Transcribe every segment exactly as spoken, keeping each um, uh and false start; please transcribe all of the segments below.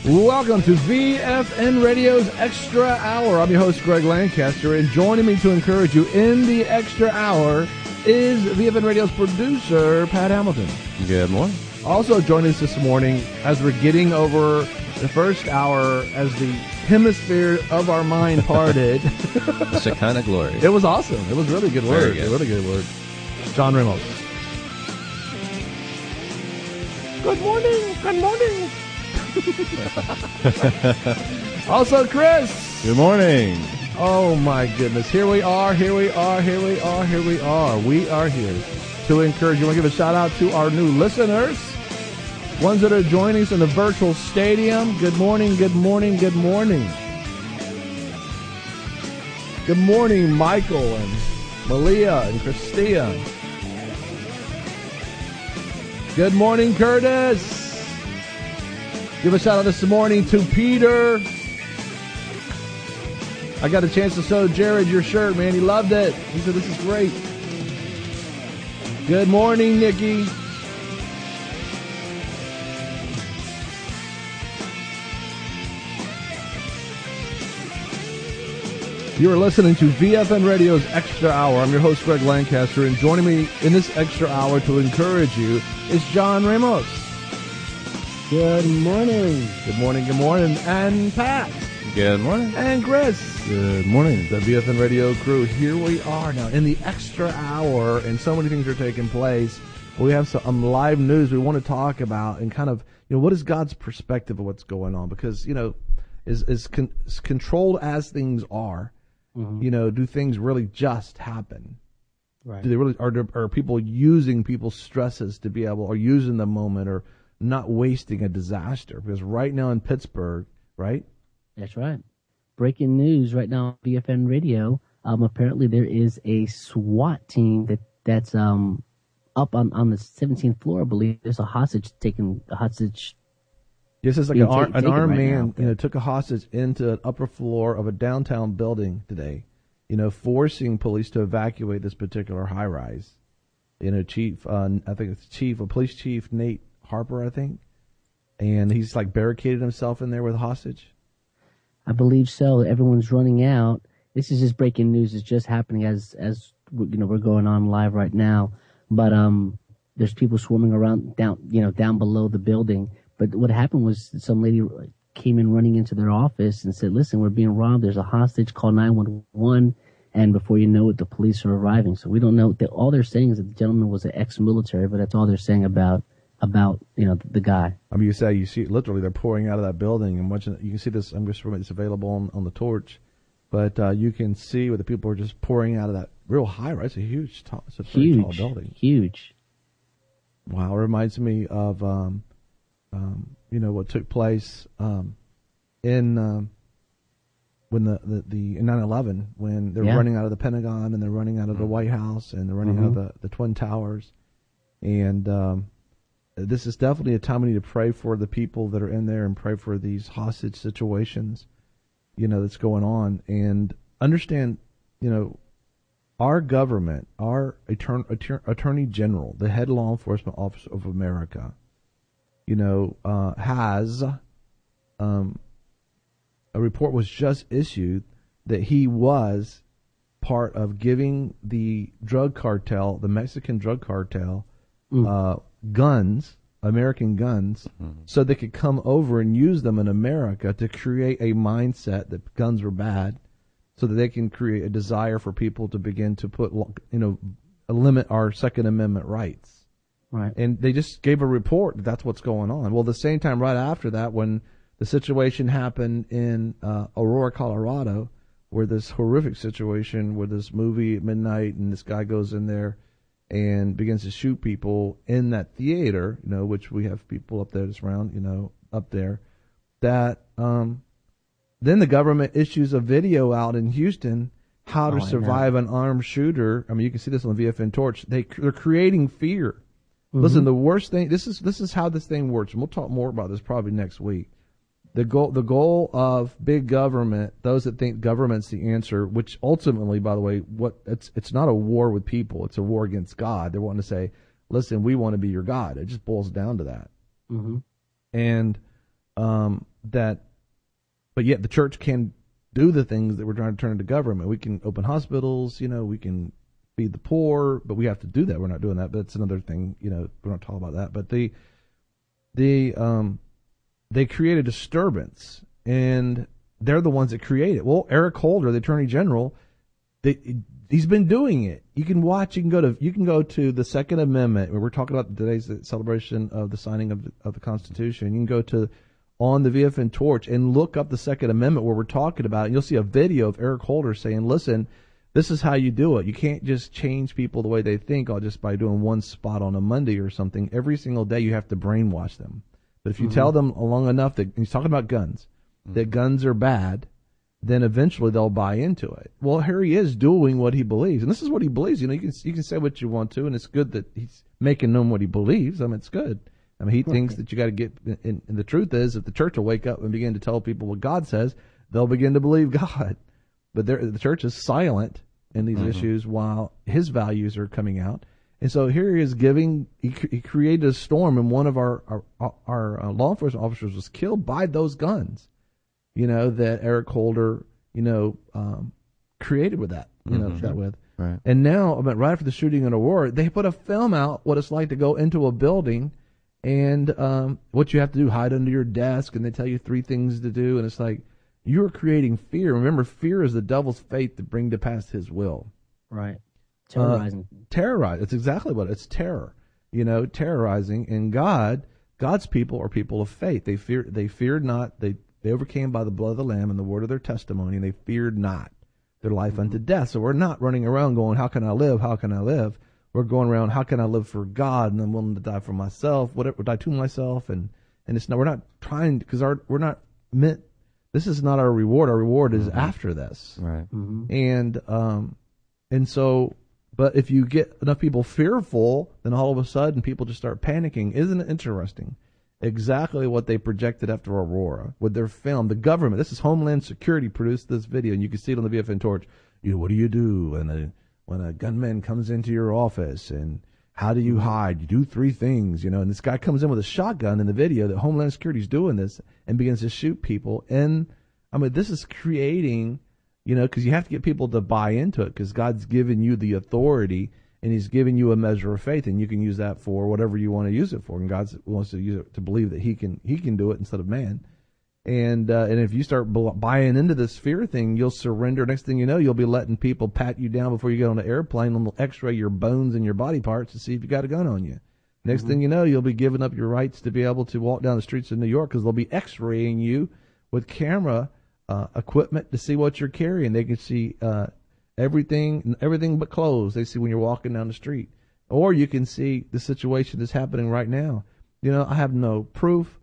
Welcome to V F N Radio's Extra Hour. I'm your host, Greg Lancaster, and joining me to encourage you in the Extra Hour is V F N Radio's producer, Pat Hamilton. Good morning. Also joining us this morning as we're getting over the first hour as the hemisphere of our mind parted. Shekinah glory. It was awesome. It was really good word. Very good. Really good word. John Ramos. Good morning. Good morning. Also, Chris. Good morning. Oh, my goodness. Here we are. Here we are. Here we are. Here we are. We are here to encourage you. I want to give a shout out to our new listeners, ones that are joining us in the virtual stadium. Good morning. Good morning. Good morning. Good morning, Michael and Malia and Christia. Good morning, Curtis. Give a shout out this morning to Peter. I got a chance to show Jared your shirt, man. He loved it. He said, this is great. Good morning, Nikki. You are listening to V F N Radio's Extra Hour. I'm your host, Greg Lancaster, and joining me in this extra hour to encourage you is John Ramos. Good morning. Good morning, good morning. And Pat. Good morning. And Chris. Good morning. The V F N Radio crew. Here we are now in the extra hour, and so many things are taking place. We have some live news we want to talk about, and kind of, you know, what is God's perspective of what's going on? Because, you know, as, as, con- as controlled as things are, mm-hmm. you know, do things really just happen? Right. Do they really, are, there, are people using people's stresses to be able, or using the moment, or not wasting a disaster? Because right now in Pittsburgh, right? That's right. Breaking news right now on V F N Radio. Um, apparently there is a SWAT team that that's um up on, on the seventeenth floor. I believe there's a hostage taken. A hostage. Yes, it's like an, ta- ar- an armed right man, now. you know, took a hostage into an upper floor of a downtown building today. You know, forcing police to evacuate this particular high rise. You know, Chief, uh, I think it's Chief, a police chief, Nate Harper, I think, and he's like barricaded himself in there with a hostage. I believe so. Everyone's running out. This is just breaking news. It's just happening as as you know we're going on live right now. But um, there's people swarming around down you know down below the building. But what happened was some lady came in running into their office and said, "Listen, we're being robbed. There's a hostage. Call nine one one." And before you know it, the police are arriving. So we don't know. All they're saying is that the gentleman was an ex-military, but that's all they're saying about. about, you know, the guy. I mean, you say, you see, literally, they're pouring out of that building, and watching, you can see this, I'm just remembering it's available on, on the torch, but uh, you can see where the people are just pouring out of that real high, right? It's a huge, tall, it's a very huge, tall building. Huge. Wow, it reminds me of, um, um, you know, what took place um, in, um, when the, the, the in nine eleven, when they're yeah. running out of the Pentagon, and they're running out of the White House, and they're running mm-hmm. out of the, the Twin Towers, and, um, this is definitely a time we need to pray for the people that are in there and pray for these hostage situations, you know, that's going on. And understand, you know, our government, our attorney, attorney general, the head law enforcement officer of America, you know, uh, has um, a report was just issued that he was part of giving the drug cartel, the Mexican drug cartel, mm. uh, guns, American guns, mm-hmm. so they could come over and use them in America to create a mindset that guns were bad, so that they can create a desire for people to begin to put, you know, limit our Second Amendment rights. Right. And they just gave a report that that's what's going on. Well, at the same time, right after that, when the situation happened in uh, Aurora, Colorado, where this horrific situation where this movie at midnight and this guy goes in there and begins to shoot people in that theater, you know, which we have people up there that's around, you know, up there, that um, then the government issues a video out in Houston, how to oh, survive an armed shooter. I mean, you can see this on the V F N Torch. They, they're creating fear. Mm-hmm. Listen, the worst thing, this is this is how this thing works, and we'll talk more about this probably next week. The goal, the goal of big government, those that think government's the answer, which ultimately, by the way, what it's it's not a war with people, it's a war against God. They're wanting to say, listen, we want to be your God. It just boils down to that. Mm-hmm. And um, that, but yet the church can do the things that we're trying to turn into government. We can open hospitals, you know, we can feed the poor, but we have to do that. We're not doing that, but it's another thing, you know, we're not talking about that. But the, the, um, they create a disturbance, and they're the ones that create it. Well, Eric Holder, the Attorney General, they, he's been doing it. You can watch. You can go to. You can go to the Second Amendment. Where we're talking about today's celebration of the signing of the, of the Constitution. You can go to on the V F N Torch and look up the Second Amendment where we're talking about it. And you'll see a video of Eric Holder saying, "Listen, this is how you do it. You can't just change people the way they think, or just by doing one spot on a Monday or something. Every single day, you have to brainwash them. But if you mm-hmm. tell them long enough that he's talking about guns, mm-hmm. that guns are bad." Then eventually they'll buy into it. Well, here he is doing what he believes, and this is what he believes. You know, you can you can say what you want to, and it's good that he's making known what he believes. I mean, it's good. I mean, he okay. thinks that you got to get. And, and the truth is, if the church will wake up and begin to tell people what God says, they'll begin to believe God. But the church is silent in these mm-hmm. issues while his values are coming out. And so here he is giving. He, he created a storm, and one of our our, our uh, law enforcement officers was killed by those guns. You know, that Eric Holder, you know, um, created with that, you know, mm-hmm. that with. Right. And now, I mean, right after the shooting in Aurora, they put a film out what it's like to go into a building and um, what you have to do, hide under your desk, and they tell you three things to do. And it's like, you're creating fear. Remember, fear is the devil's faith to bring to pass his will. Right. Terrorizing. Uh, terrorize. It's exactly what it's terror, you know, terrorizing. And God, God's people are people of faith. They fear, they feared not, they They overcame by the blood of the Lamb and the word of their testimony, and they feared not their life mm-hmm. unto death. So we're not running around going, how can I live? How can I live? We're going around, how can I live for God? And I'm willing to die for myself, whatever, die to myself. And, and it's not, we're not trying, because our, we're not meant, this is not our reward. Our reward is mm-hmm. after this. Right. Mm-hmm. And, um, and so, but if you get enough people fearful, then all of a sudden people just start panicking. Isn't it interesting? Exactly what they projected after Aurora with their film. The government, this is Homeland Security, produced this video, and you can see it on the V F N Torch. You know, what do you do when a when a gunman comes into your office, and how do you hide? You do three things, you know. And this guy comes in with a shotgun in the video that Homeland Security is doing this and begins to shoot people. And I mean, this is creating, you know, because you have to get people to buy into it, because God's given you the authority. And he's giving you a measure of faith, and you can use that for whatever you want to use it for. And God wants to use it to believe that he can he can do it instead of man. And uh, and if you start buying into this fear thing, you'll surrender. Next thing you know, you'll be letting people pat you down before you get on the airplane, and they'll X-ray your bones and your body parts to see if you got a gun on you. Next mm-hmm. thing you know, you'll be giving up your rights to be able to walk down the streets of New York, because they'll be X-raying you with camera uh, equipment to see what you're carrying. They can see. Uh, Everything, everything but clothes. They see when you're walking down the street, or you can see the situation that's happening right now. You know, I have no proof,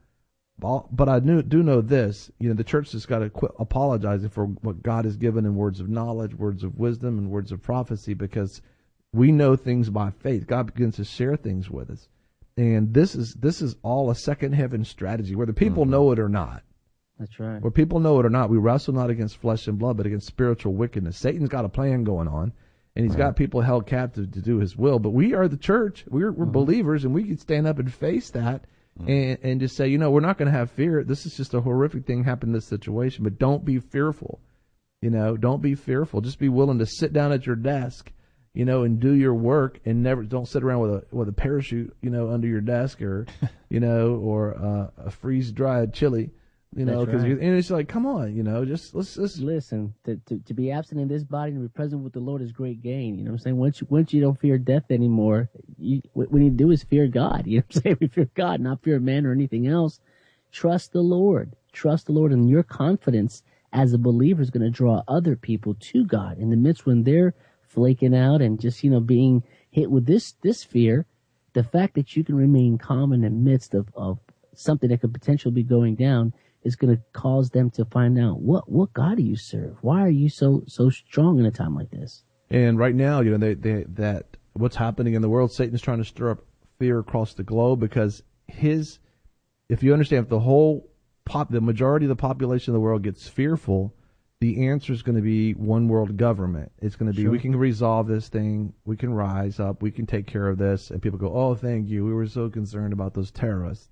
but I do, do know this. You know, the church has got to quit apologizing for what God has given in words of knowledge, words of wisdom, and words of prophecy, because we know things by faith. God begins to share things with us, and this is this is all a second heaven strategy, whether people mm-hmm. know it or not. That's right. Whether people know it or not, we wrestle not against flesh and blood, but against spiritual wickedness. Satan's got a plan going on, and he's right. got people held captive to do his will. But we are the church. We're, we're mm-hmm. believers, and we can stand up and face that mm-hmm. and, and just say, you know, we're not going to have fear. This is just a horrific thing happened in this situation, but don't be fearful. You know, don't be fearful. Just be willing to sit down at your desk, you know, and do your work, and never don't sit around with a with a parachute, you know, under your desk, or, you know, or uh, a freeze-dried chili. You know, because right. and it's like, come on, you know, just let's, let's listen. To, to to be absent in this body and be present with the Lord is great gain. You know what I'm saying? Once you once you don't fear death anymore, you, what we need to do is fear God. You know what I'm saying? We fear God, not fear man or anything else. Trust the Lord. Trust the Lord, and your confidence as a believer is going to draw other people to God in the midst when they're flaking out and just, you know, being hit with this this fear. The fact that you can remain calm in the midst of of something that could potentially be going down is going to cause them to find out, what what God do you serve? Why are you so so strong in a time like this? And right now, you know, they, they, that what's happening in the world, Satan's trying to stir up fear across the globe, because his, if you understand, if the whole pop, the majority of the population of the world gets fearful, the answer is going to be one world government. It's going to be, sure. we can resolve this thing, we can rise up, we can take care of this, and people go, oh, thank you, we were so concerned about those terrorists.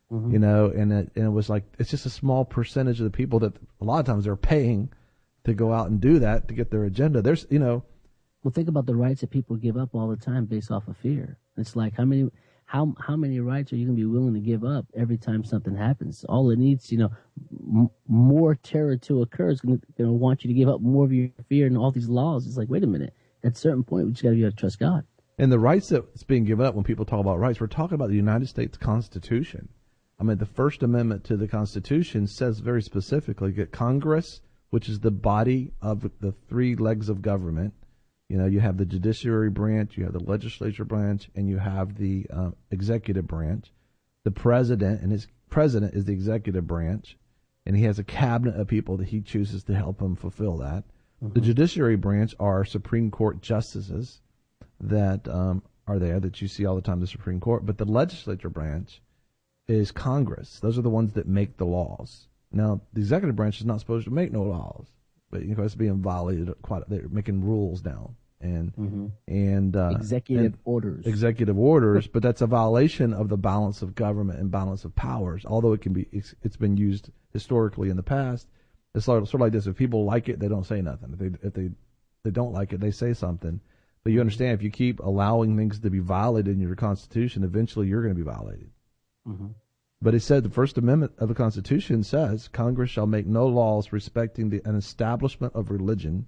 Mhm. you know, and it, and it was like, it's just a small percentage of the people that a lot of times they're paying to go out and do that to get their agenda. There's, you know, Well, think about the rights that people give up all the time based off of fear. It's like how many how how many rights are you going to be willing to give up every time something happens? All it needs, you know, m- more terror to occur is going to want you to give up more of your fear and all these laws. It's like, wait a minute. At a certain point, we just got to be able to trust God. and the rights that's being given up when people talk about rights, we're talking about the United States Constitution. I mean, the First Amendment to the Constitution says very specifically that Congress, which is the body of the three legs of government, you know, you have the judiciary branch, you have the legislature branch, and you have the uh, executive branch. The president, and his president is the executive branch, and he has a cabinet of people that he chooses to help him fulfill that. Mm-hmm. The judiciary branch are Supreme Court justices that um, are there that you see all the time in the Supreme Court, but the legislature branch is Congress. Those are the ones that make the laws. Now, the executive branch is not supposed to make no laws, but you know, it's being violated quite. They're making rules now, and Mm-hmm. and uh, Executive and orders. executive orders. But that's a violation of the balance of government and balance of powers. Although it can be, it's, it's been used historically in the past. It's sort of, sort of like this: if people like it, they don't say nothing. If they if they they don't like it, they say something. But you understand, if you keep allowing things to be violated in your Constitution, eventually you're going to be violated. Mm-hmm. But it said the First Amendment of the Constitution says Congress shall make no laws respecting the, an establishment of religion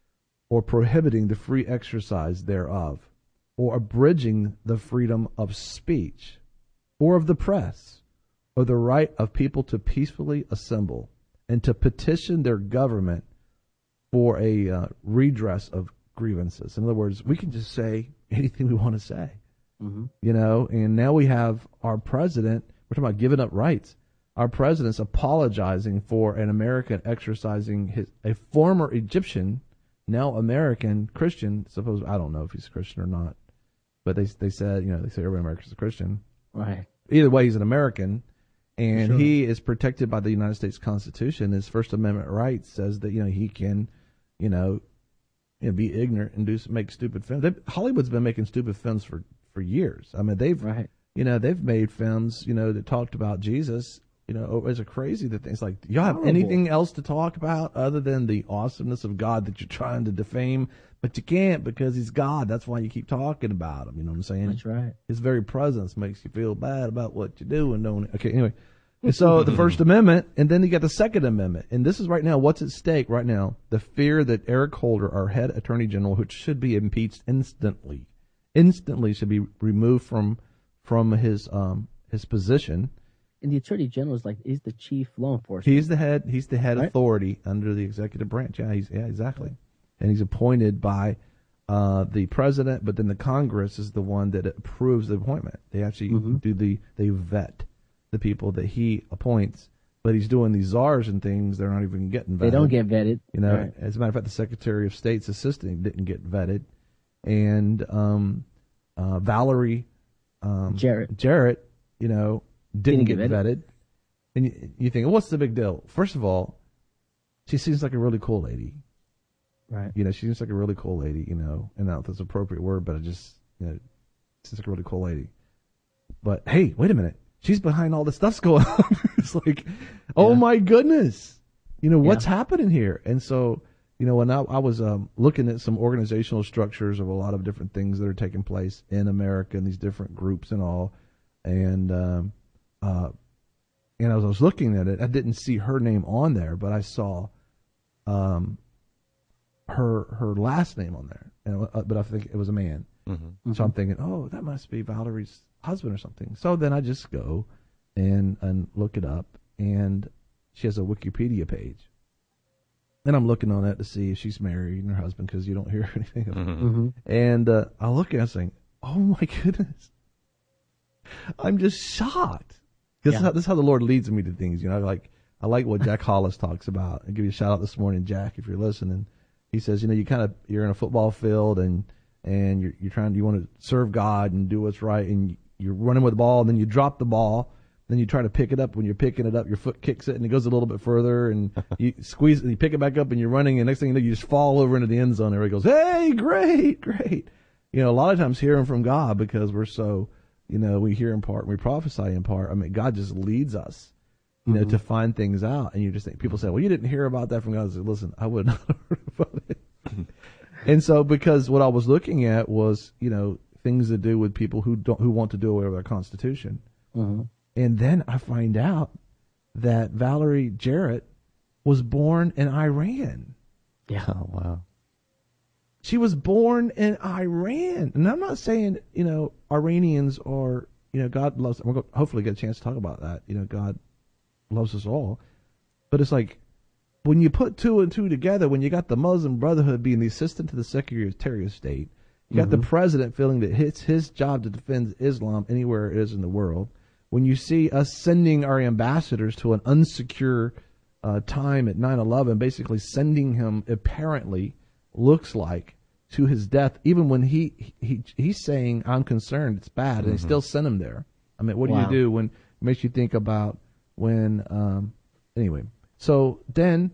or prohibiting the free exercise thereof or abridging the freedom of speech or of the press or the right of people to peacefully assemble and to petition their government for a uh, redress of grievances. In other words, we can just say anything we want to say, Mm-hmm. you know, and now we have our president. We're talking about giving up rights. Our president's apologizing for an American exercising his a former Egyptian, now American Christian. Suppose I don't know if he's a Christian or not, but they they said you know they say every American's a Christian. Right. Either way, he's an American, and Sure. he is protected by the United States Constitution. His First Amendment rights says that you know he can, you know, you know be ignorant and do make stupid films. They, Hollywood's been making stupid films for for years. I mean they've. Right. You know, they've made films, you know, that talked about Jesus. You know, it's a crazy that things like, y'all have Horrible. anything else to talk about other than the awesomeness of God that you're trying to defame? But you can't because he's God. That's why you keep talking about him. You know what I'm saying? That's right. His very presence makes you feel bad about what you do and don't. Okay, anyway. And so the First Amendment, and then you got the Second Amendment. And this is right now, what's at stake right now? The fear that Eric Holder, our head attorney general, which should be impeached instantly, instantly should be removed from from his um his position. And the Attorney General is like, he's the chief law enforcement. He's the head. He's the head Right. authority under the executive branch. Yeah, he's yeah exactly. And he's appointed by uh, the president, but then the Congress is the one that approves the appointment. They actually Mhm. do the they vet the people that he appoints. But he's doing these czars and things. They're not even getting vetted. They don't get vetted. You know, Right. as a matter of fact, the Secretary of State's assistant didn't get vetted, and um, uh, Valerie. Um, Jarrett. Jarrett, you know, didn't, Didn't get, get vetted. And you, you think, well, what's the big deal? First of all, she seems like a really cool lady. Right. You know, she seems like a really cool lady, you know, and I don't know if that's an appropriate word, but I just, you know, seems like a really cool lady. But hey, wait a minute. She's behind all this stuff's going on. It's like, oh Yeah. my goodness. You know, what's Yeah. happening here? And so, you know, when I, I was um, looking at some organizational structures of a lot of different things that are taking place in America and these different groups and all, and um, uh, and as I was looking at it, I didn't see her name on there, but I saw um, her her last name on there, and, uh, but I think it was a man. Mm-hmm. So I'm thinking, oh, that must be Valerie's husband or something. So then I just go and and look it up, and she has a Wikipedia page. And I'm looking on that to see if she's married and her husband, because you don't hear anything. Mm-hmm. Mm-hmm. And uh, I look at it and saying, oh my goodness, I'm just shocked. This, Yeah. is how, this is how the Lord leads me to things. You know, like I like what Jack Hollis talks about. I'll give you a shout out this morning, Jack, if you're listening. He says, you know, you kind of you're in a football field and and you're you're trying you want to serve God and do what's right, and you're running with the ball, and then you drop the ball. Then you try to pick it up. When you're picking it up, your foot kicks it, and it goes a little bit further, and you squeeze it, and you pick it back up, and you're running, and next thing you know, you just fall over into the end zone. Everybody goes, hey, great, great. You know, a lot of times hearing from God, because we're so you know, we hear in part, and we prophesy in part. I mean, God just leads us, you know, mm-hmm. to find things out. And you just think, people say, well, you didn't hear about that from God. I said, listen, I would not have heard about it. And so, because what I was looking at was, you know, things to do with people who don't, who want to do away with our Constitution. Mm-hmm. And then I find out that Valerie Jarrett was born in Iran. Yeah. Oh, wow. She was born in Iran. And I'm not saying, you know, Iranians are, you know, God loves, we're going to hopefully get a chance to talk about that. You know, God loves us all. But it's like, when you put two and two together, when you got the Muslim Brotherhood being the assistant to the Secretary of State, you got mm-hmm. the president feeling that it's his job to defend Islam anywhere it is in the world. When you see us sending our ambassadors to an unsecure uh, time at nine eleven, basically sending him apparently looks like to his death, even when he, he he's saying, I'm concerned, it's bad, mm-hmm. and they still send him there. I mean, what do wow. you do when it makes you think about when, um, anyway. So then,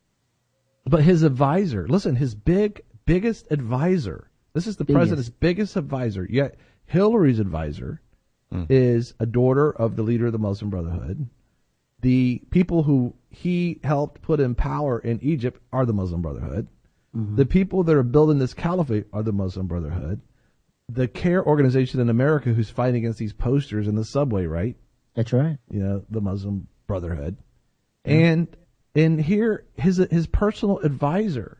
but his advisor, listen, his big, biggest advisor, this is the biggest. president's biggest advisor, yet Hillary's advisor mm. is a daughter of the leader of the Muslim Brotherhood. The people who he helped put in power in Egypt are the Muslim Brotherhood. Mm-hmm. The people that are building this caliphate are the Muslim Brotherhood. The CARE organization in America who's fighting against these posters in the subway, right? That's right. You know, the Muslim Brotherhood. And and here his his personal advisor,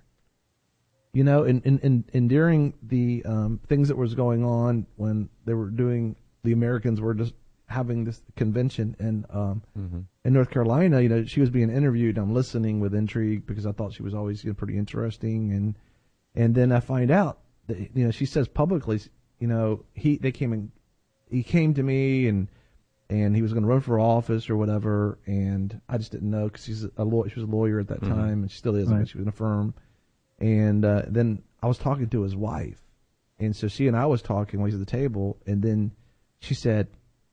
you know, and and, and, and during the um, things that was going on when they were doing, the Americans were just having this convention in um, mm-hmm. in North Carolina. You know, she was being interviewed. I'm listening with intrigue because I thought she was always, you know, pretty interesting. And and then I find out that, you know, she says publicly, you know, he they came and he came to me and. And he was going to run for office or whatever, and I just didn't know because she's a law- she was a lawyer at that mm-hmm. time, and she still is. Right. I mean, she was in a firm. And uh, then I was talking to his wife, and so she and I was talking while he's at the table, and then she said,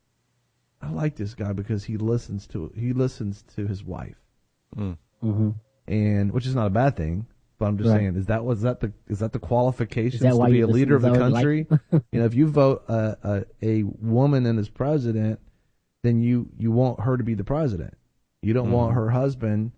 "I like this guy because he listens to he listens to his wife," mm. mm-hmm. and which is not a bad thing. But I'm just right. saying, is that was that the is that the qualifications to be a leader of the country? Like? You know, if you vote uh, uh, a woman in as president, then you, you want her to be the president. You don't mm-hmm. want her husband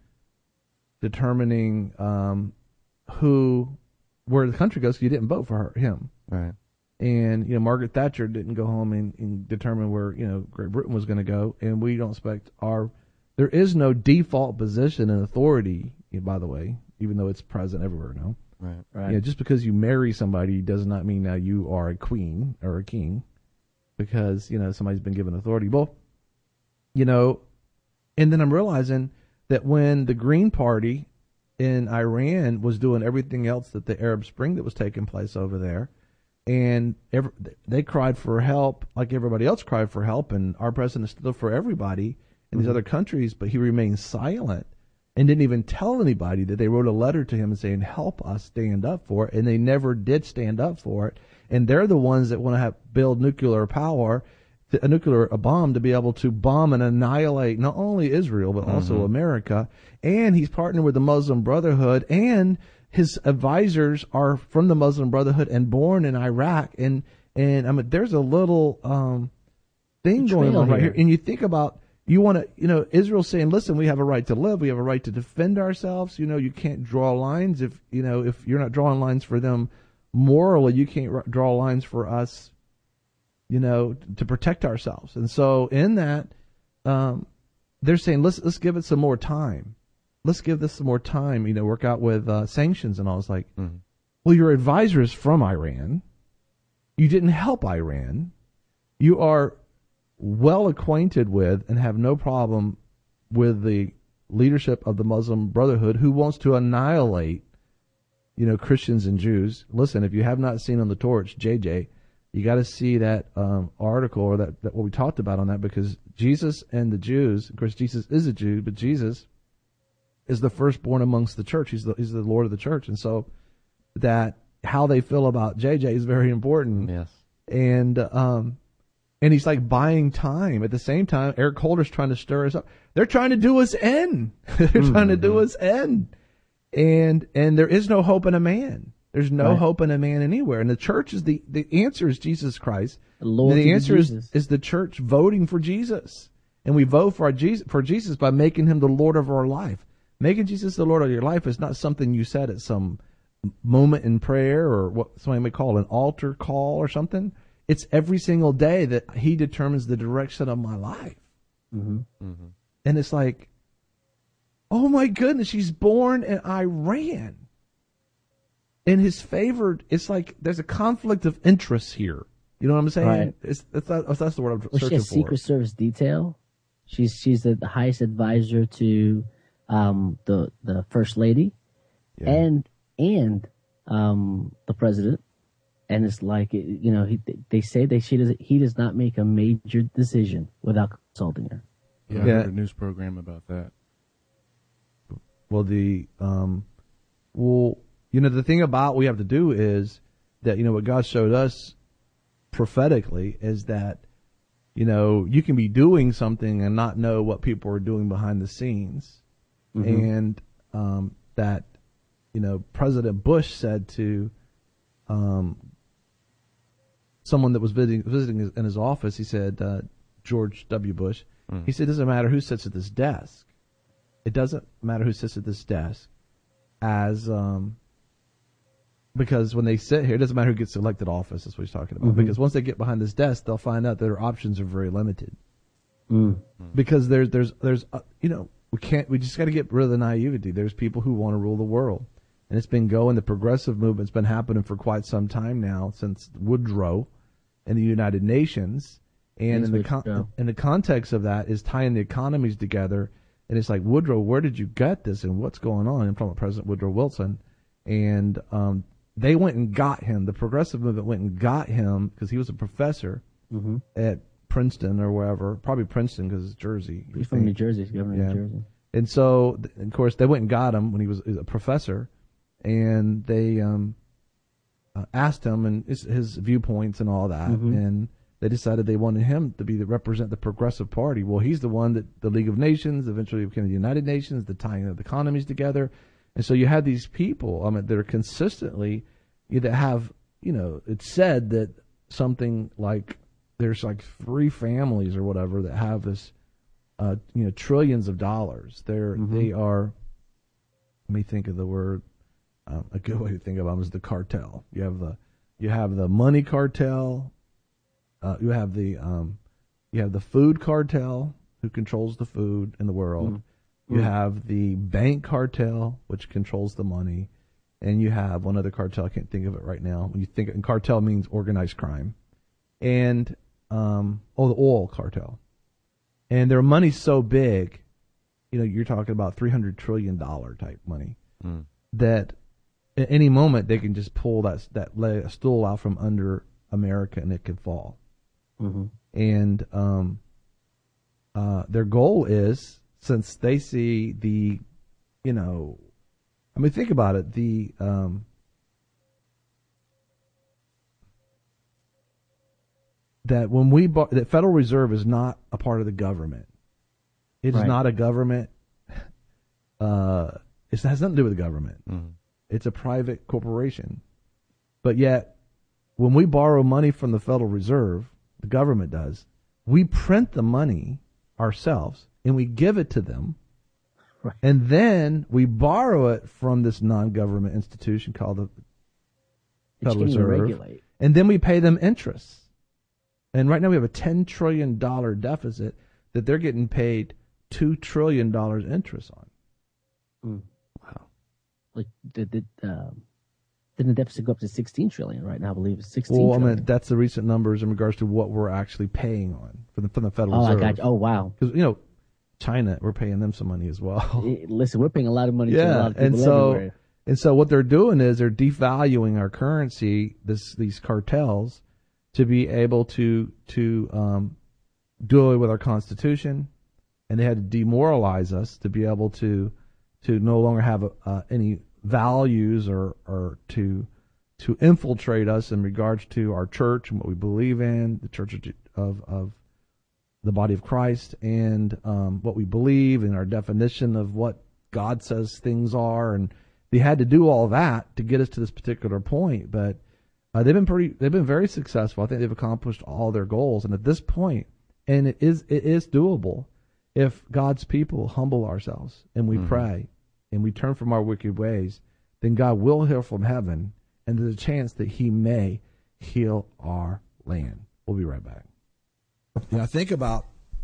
determining um, who, where the country goes. 'Cause you didn't vote for her, him. Right. And, you know, Margaret Thatcher didn't go home and, and determine where, you know, Great Britain was going to go. And we don't expect our, there is no default position in authority, you know, by the way, even though it's present everywhere now. Right. Right. You know, just because you marry somebody does not mean now you are a queen or a king because, you know, somebody's been given authority. Well, you know, and then I'm realizing that when the Green Party in Iran was doing everything else that the Arab Spring that was taking place over there, and every, they cried for help like everybody else cried for help, and our president stood up for everybody in mm-hmm. these other countries, but he remained silent and didn't even tell anybody that they wrote a letter to him saying, help us stand up for it, and they never did stand up for it. And they're the ones that want to have build nuclear power, a nuclear a bomb to be able to bomb and annihilate not only Israel but mm-hmm. also America. And he's partnered with the Muslim Brotherhood, and his advisors are from the Muslim Brotherhood and born in Iraq. And and I mean, there's a little um, thing going on right here. here. And you think about, you want to, you know, Israel saying, listen, we have a right to live, we have a right to defend ourselves. You know, you can't draw lines if you know if you're not drawing lines for them morally, you can't r- draw lines for us. You know, to protect ourselves. And so in that, um, they're saying, let's, let's give it some more time. Let's give this some more time, you know, work out with uh, sanctions and all. It's like, mm-hmm. well, your advisor is from Iran. You didn't help Iran. You are well acquainted with and have no problem with the leadership of the Muslim Brotherhood who wants to annihilate, you know, Christians and Jews. Listen, if you have not seen On the Torch, J J, you got to see that um, article or that, that what we talked about on that, because Jesus and the Jews, of course, Jesus is a Jew, but Jesus is the firstborn amongst the church. He's the he's the Lord of the church, and so that how they feel about J J is very important. Yes, and um, and he's like buying time. At the same time, Eric Holder's trying to stir us up. They're trying to do us in. They're mm-hmm. trying to do us in, and and there is no hope in a man. There's no Right. hope in a man anywhere. And the church is the, the answer is Jesus Christ. Loyalty the to answer is, Jesus. is the church voting for Jesus. And we vote for our Jesus, for Jesus by making him the Lord of our life. Making Jesus the Lord of your life is not something you said at some moment in prayer or what somebody may call an altar call or something. It's every single day that he determines the direction of my life. Mm-hmm. Mm-hmm. And it's like, oh my goodness, she's born in Iran. In his favored, it's like there's a conflict of interest here. You know what I'm saying? Right. It's, it's not, that's the word I'm Was she searching a for. Secret Service detail? She's she's the highest advisor to um, the the first lady, Yeah. and and um, the president. And it's like, you know, he, they say that she does he does not make a major decision without consulting her. Yeah, I Yeah. heard a news program about that. Well, the um, well, you know, the thing about we have to do is that, you know, what God showed us prophetically is that, you know, you can be doing something and not know what people are doing behind the scenes, Mhm. and um, that, you know, President Bush said to um, someone that was visiting visiting his, in his office, he said, uh, George W. Bush, Mm. he said, it doesn't matter who sits at this desk. It doesn't matter who sits at this desk, as um, because when they sit here, it doesn't matter who gets elected office. That's what he's talking about. Mhm. Because once they get behind this desk, they'll find out that their options are very limited. Mm. Because there's there's there's uh, you know, we can't we just got to get rid of the naivety. There's people who want to rule the world, and it's been going. The progressive movement's been happening for quite some time now, since Woodrow and the United Nations. And Yes, in the Woodrow. con- in the context of that is tying the economies together. And it's like, Woodrow, where did you get this, and what's going on? I'm talking about President Woodrow Wilson, and um, they went and got him. The progressive movement went and got him because he was a professor Mm-hmm. at Princeton or wherever, probably Princeton because it's Jersey. He's from New Jersey. He's governor Yeah. of New Jersey. And so, th- of course, they went and got him when he was a professor, and they um, uh, asked him and his, his viewpoints and all that, Mhm. and they decided they wanted him to be the represent the Progressive Party. Well, he's the one that the League of Nations eventually became the United Nations, the tying of the economies together, and so you had these people, I mean, that are consistently you that have, you know, it's said that something like there's like three families or whatever that have this. Uh, you know, trillions of dollars. They're Mhm. they are. Let me think of the word. Um, a good way to think of them is the cartel. You have the you have the money cartel. Uh, you have the um, you have the food cartel, who controls the food in the world. Mm. You Mm. have the bank cartel, which controls the money, and you have one other cartel. I can't think of it right now. When you think, and cartel means organized crime, and um, oh, the oil cartel. And their money's so big, you know, you're talking about three hundred trillion dollars type money, Mm. that at any moment they can just pull that that leg, stool out from under America and it can fall. Mm-hmm. And um, uh, their goal is, since they see the, you know, I mean, think about it, the um, that when we bought, that Federal Reserve is not a part of the government. It is Right. not a government. Uh, it has nothing to do with the government. Mm. It's a private corporation. But yet, when we borrow money from the Federal Reserve, the government does, we print the money ourselves and we give it to them. Right. And then we borrow it from this non-government institution called the Which Federal can even Reserve. regulate. And then we pay them interest. And right now we have a ten trillion dollars deficit that they're getting paid two trillion dollars interest on. Mm. Wow. Like did did um, didn't the deficit go up to sixteen trillion right now? I believe it's sixteen. Well, I trillion. mean, that's the recent numbers in regards to what we're actually paying on from the, from the Federal Oh, I Reserve. got you. Oh, wow. Because, you know, China, we're paying them some money as well. Eh, Listen, we're paying a lot of money to a Yeah, lot of people and so everywhere. and so what they're doing is they're devaluing our currency, this these cartels, to be able to to um, do away with our Constitution, and they had to demoralize us to be able to to no longer have uh, any values or or to to infiltrate us in regards to our church and what we believe in, the Church of of, of the body of Christ, and um, what we believe and our definition of what God says things are, and they had to do all that to get us to this particular point. But uh, they've been pretty, they've been very successful. I think they've accomplished all their goals. And at this point, and it is, it is doable if God's people humble ourselves and we mm-hmm. pray and we turn from our wicked ways, then God will hear from heaven, and there's a chance that he may heal our land. We'll be right back. You know, think about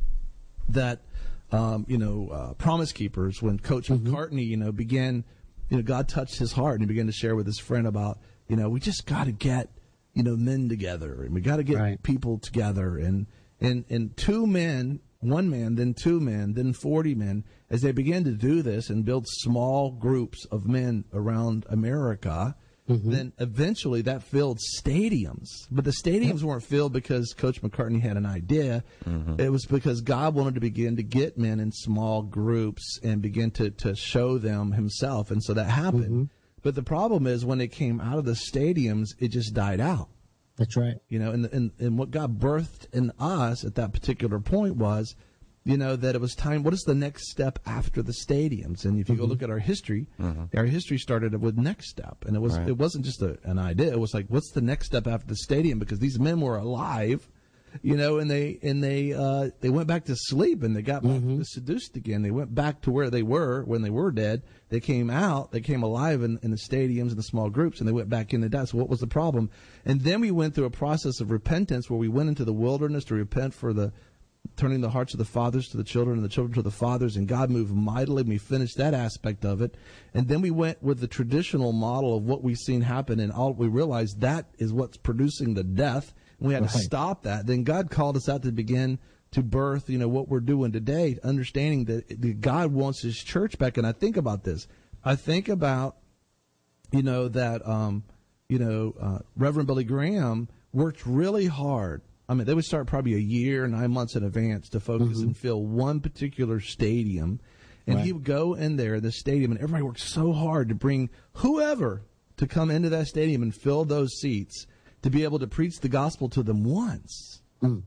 that, um, you know, uh, Promise Keepers, when Coach mm-hmm. McCartney, you know, began, you know, God touched his heart and he began to share with his friend about, you know, we just got to get, you know, men together, and we got to get right. people together, and, and, and two men, one man, then two men, then forty men, as they began to do this and build small groups of men around America. Mm-hmm. Then eventually that filled stadiums. But the stadiums weren't filled because Coach McCartney had an idea. Mm-hmm. It was because God wanted to begin to get men in small groups and begin to, to show them himself. And so that happened. Mm-hmm. But the problem is when it came out of the stadiums, it just died out. That's right. You know, and, and, and what God birthed in us at that particular point was, you know, that it was time. What is the next step after the stadiums? And if you mm-hmm. go look at our history, mm-hmm. our history started with next step, and it was right. it wasn't just a, an idea. It was like, what's the next step after the stadium? Because these men were alive, you know, and they and they uh, they went back to sleep, and they got back mm-hmm. seduced again. They went back to where they were when they were dead. They came out, they came alive in, in the stadiums and the small groups, and they went back in the death. So what was the problem? And then we went through a process of repentance where we went into the wilderness to repent for the turning the hearts of the fathers to the children and the children to the fathers, and God moved mightily. We finished that aspect of it. And then we went with the traditional model of what we've seen happen, and all we realized that is what's producing the death. And we had right. to stop that. Then God called us out to begin to birth, you know, what we're doing today, understanding that God wants his church back. And I think about this. I think about, you know, that, um, you know, uh, Reverend Billy Graham worked really hard. I mean, they would start probably a year, nine months in advance to focus mm-hmm. and fill one particular stadium. And right. he would go in there, the stadium, and everybody worked so hard to bring whoever to come into that stadium and fill those seats to be able to preach the gospel to them once. Mm.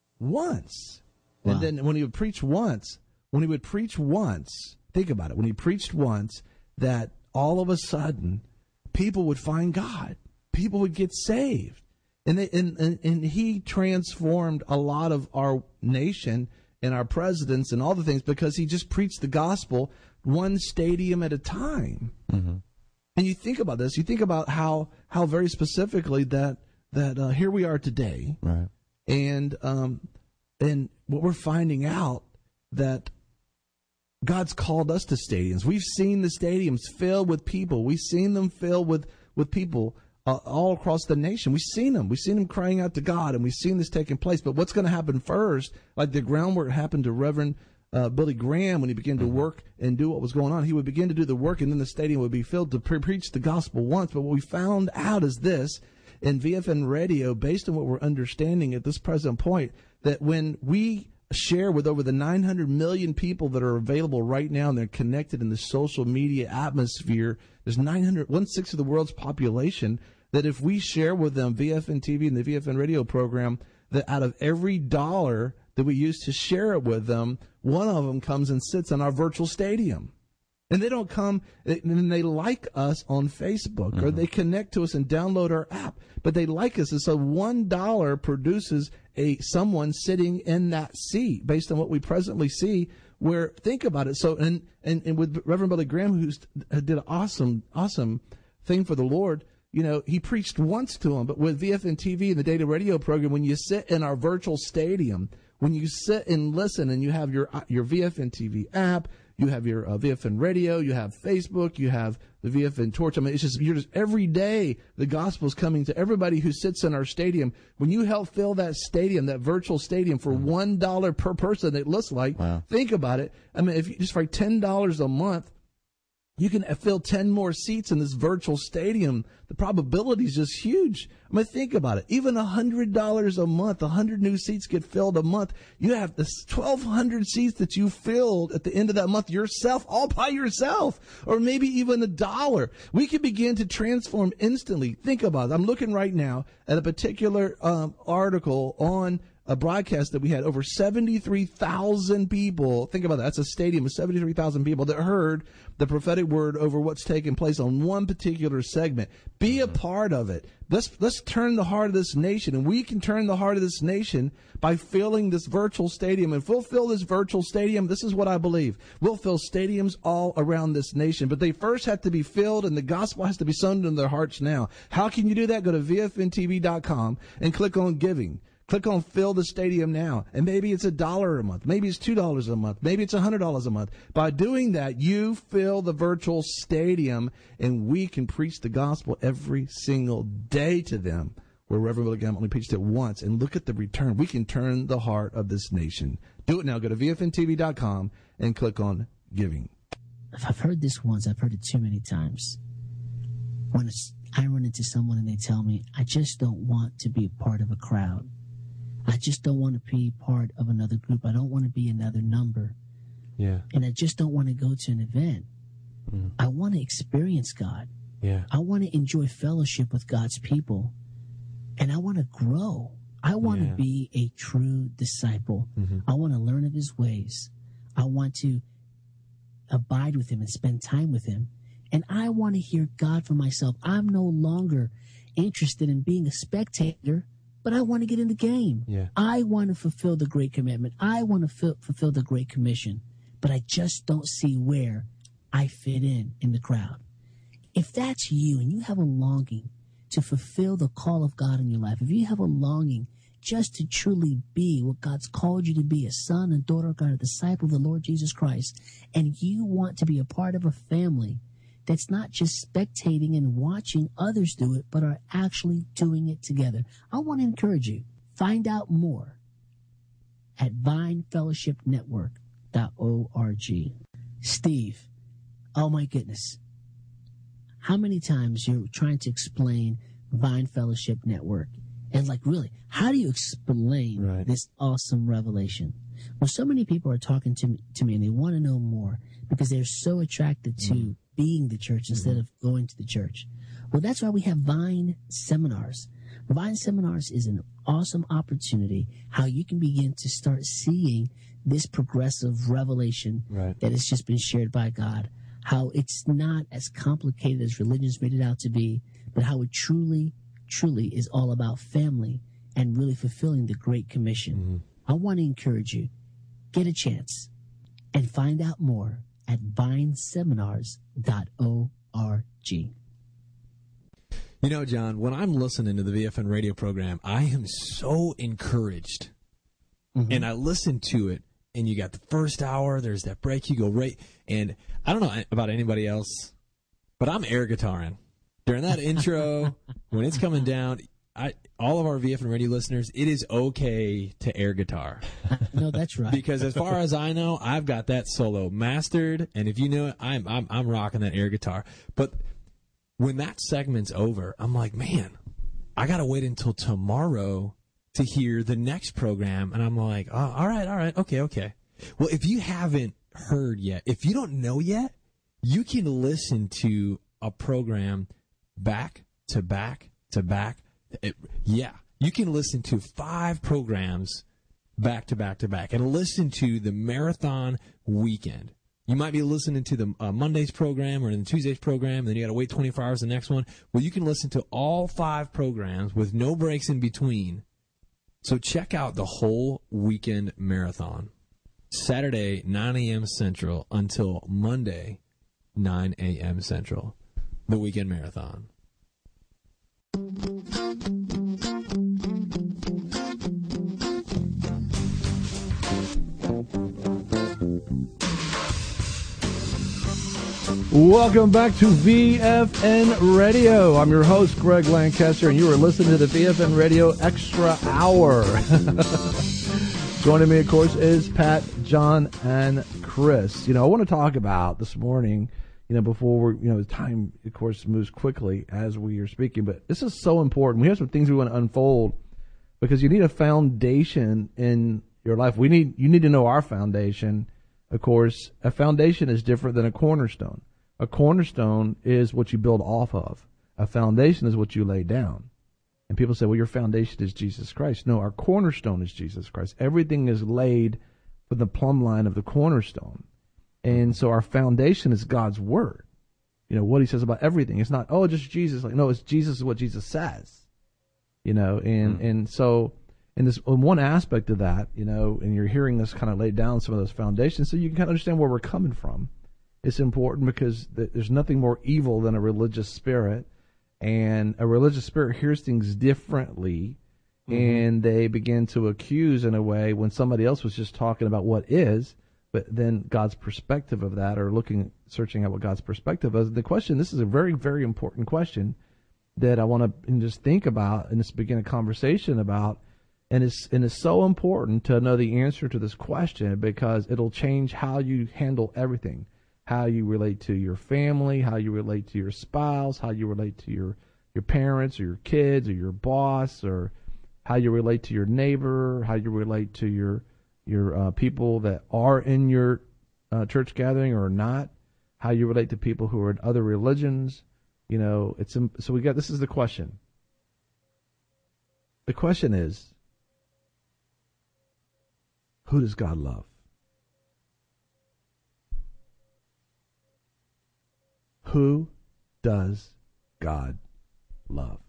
Once. Wow. And then when he would preach once, when he would preach once, think about it, when he preached once, that all of a sudden people would find God. People would get saved. And, they, and, and and he transformed a lot of our nation and our presidents and all the things because he just preached the gospel one stadium at a time. Mm-hmm. And you think about this, you think about how how very specifically that that uh, here we are today, right? And um and what we're finding out that God's called us to stadiums. We've seen the stadiums filled with people. We've seen them filled with with people. Uh, all across the nation. We've seen them. We've seen them crying out to God, and we've seen this taking place. But what's going to happen first, like the groundwork happened to Reverend uh, Billy Graham when he began to mm-hmm. work and do what was going on. He would begin to do the work, and then the stadium would be filled to pre- preach the gospel once. But what we found out is this, in V F N radio, based on what we're understanding at this present point, that when we share with over the nine hundred million people that are available right now, and they're connected in the social media atmosphere, there's nine hundred, one-sixth of the world's population, that if we share with them V F N T V and the V F N radio program, that out of every dollar that we use to share it with them, one of them comes and sits in our virtual stadium. And they don't come, and they like us on Facebook, mm-hmm. or they connect to us and download our app, but they like us. And so one dollar produces a someone sitting in that seat based on what we presently see, where, think about it. So, and, and, and with Reverend Billy Graham, who did an awesome, awesome thing for the Lord, you know, he preached once to them, but with V F N T V and the data radio program, when you sit in our virtual stadium, when you sit and listen and you have your your V F N T V app, you have your uh, V F N radio, you have Facebook, you have the V F N Torch. I mean, it's just, you're just every day the gospel's coming to everybody who sits in our stadium. When you help fill that stadium, that virtual stadium, for one dollar per person, it looks like, wow. Think about it. I mean, if you just for ten dollars a month, you can fill ten more seats in this virtual stadium. The probability is just huge. I mean, think about it. Even one hundred dollars a month, one hundred new seats get filled a month. You have this twelve hundred seats that you filled at the end of that month yourself, all by yourself, or maybe even a dollar. We can begin to transform instantly. Think about it. I'm looking right now at a particular um, article on a broadcast that we had over seventy-three thousand people. Think about that. That's a stadium of seventy-three thousand people that heard the prophetic word over what's taking place on one particular segment. Be a part of it. Let's, let's turn the heart of this nation, and we can turn the heart of this nation by filling this virtual stadium. If we'll fill this virtual stadium, this is what I believe. We'll fill stadiums all around this nation, but they first have to be filled, and the gospel has to be sown in their hearts now. How can you do that? Go to V F N T V dot com and click on giving. Click on fill the stadium now. And maybe it's a dollar a month. Maybe it's two dollars a month. Maybe it's one hundred dollars a month. By doing that, you fill the virtual stadium, and we can preach the gospel every single day to them, where Reverend Willie Graham only preached it once. And look at the return. We can turn the heart of this nation. Do it now. Go to V F N T V dot com and click on giving. If I've heard this once, I've heard it too many times. When it's, I run into someone and they tell me, I just don't want to be a part of a crowd. I just don't want to be part of another group. I don't want to be another number. Yeah. And I just don't want to go to an event. Mm. I want to experience God. Yeah. I want to enjoy fellowship with God's people. And I want to grow. I want yeah. to be a true disciple. Mm-hmm. I want to learn of his ways. I want to abide with him and spend time with him. And I want to hear God for myself. I'm no longer interested in being a spectator, but I want to get in the game. Yeah. I want to fulfill the Great Commandment. I want to f- fulfill the Great Commission, but I just don't see where I fit in in the crowd. If that's you and you have a longing to fulfill the call of God in your life, if you have a longing just to truly be what God's called you to be, a son and daughter of God, a disciple of the Lord Jesus Christ, and you want to be a part of a family that's not just spectating and watching others do it, but are actually doing it together, I want to encourage you. Find out more at vine fellowship network dot org. Steve, oh my goodness. How many times you're trying to explain Vine Fellowship Network? And like, really, how do you explain right. this awesome revelation? Well, so many people are talking to me, to me and they want to know more because they're so attracted to mm. being the church instead mm-hmm. of going to the church. Well, that's why we have Vine Seminars. Vine Seminars is an awesome opportunity how you can begin to start seeing this progressive revelation right. that has just been shared by God, how it's not as complicated as religion's made it out to be, but how it truly, truly is all about family and really fulfilling the Great Commission. Mm-hmm. I want to encourage you, get a chance and find out more at vine seminars dot org. You know, John, when I'm listening to the V F N radio program, I am so encouraged. Mm-hmm. And I listen to it, and you got the first hour, there's that break, you go right, and I don't know about anybody else, but I'm air guitaring. During that intro, when it's coming down, I, all of our V F N radio listeners, it is okay to air guitar. No, that's right. Because as far as I know, I've got that solo mastered, and if you know it, I'm I'm I'm rocking that air guitar. But when that segment's over, I'm like, man, I gotta wait until tomorrow to hear the next program, and I'm like, oh, all right, all right, okay, okay. Well, if you haven't heard yet, if you don't know yet, you can listen to a program back to back to back. It, yeah, you can listen to five programs back to back to back and listen to the marathon weekend. You might be listening to the uh, Monday's program or the Tuesday's program, and then you got to wait twenty-four hours for the next one. Well, you can listen to all five programs with no breaks in between. So check out the whole weekend marathon. Saturday, nine a.m. Central until Monday, nine a.m. Central. The weekend marathon. Welcome back to V F N Radio. I'm your host, Greg Lancaster, and you are listening to the V F N Radio Extra Hour. Joining me, of course, is Pat, John, and Chris. You know, I want to talk about this morning, you know, before we're, you know, the time, of course, moves quickly as we are speaking, but this is so important. We have some things we want to unfold because you need a foundation in your life. We need, you need to know our foundation. Of course, a foundation is different than a cornerstone. A cornerstone is what you build off of. A foundation is what you lay down. And people say, well, your foundation is Jesus Christ. No, our cornerstone is Jesus Christ. Everything is laid for the plumb line of the cornerstone. And so our foundation is God's word. You know, what he says about everything. It's not, oh, just Jesus. Like, no, it's Jesus is what Jesus says. You know, and, mm. and so in this, in one aspect of that, you know, and you're hearing us kind of lay down some of those foundations so you can kind of understand where we're coming from. It's important because th- there's nothing more evil than a religious spirit. And a religious spirit hears things differently, mm-hmm. and they begin to accuse in a way when somebody else was just talking about what is, but then God's perspective of that, or looking, searching out what God's perspective is. The question, this is a very, very important question that I want to just think about and just begin a conversation about, and it's and it's so important to know the answer to this question because it'll change how you handle everything. How you relate to your family, how you relate to your spouse, how you relate to your, your parents or your kids or your boss, or how you relate to your neighbor, how you relate to your your uh, people that are in your uh, church gathering or not, how you relate to people who are in other religions. You know, it's so we got this is the question. The question is, who does God love? Who does God love?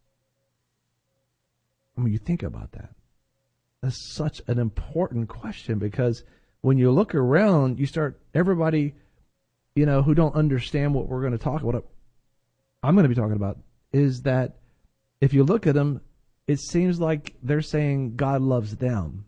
I mean, you think about that. That's such an important question because when you look around, you start, everybody, you know, who don't understand what we're going to talk about, I'm going to be talking about, is that if you look at them, it seems like they're saying God loves them.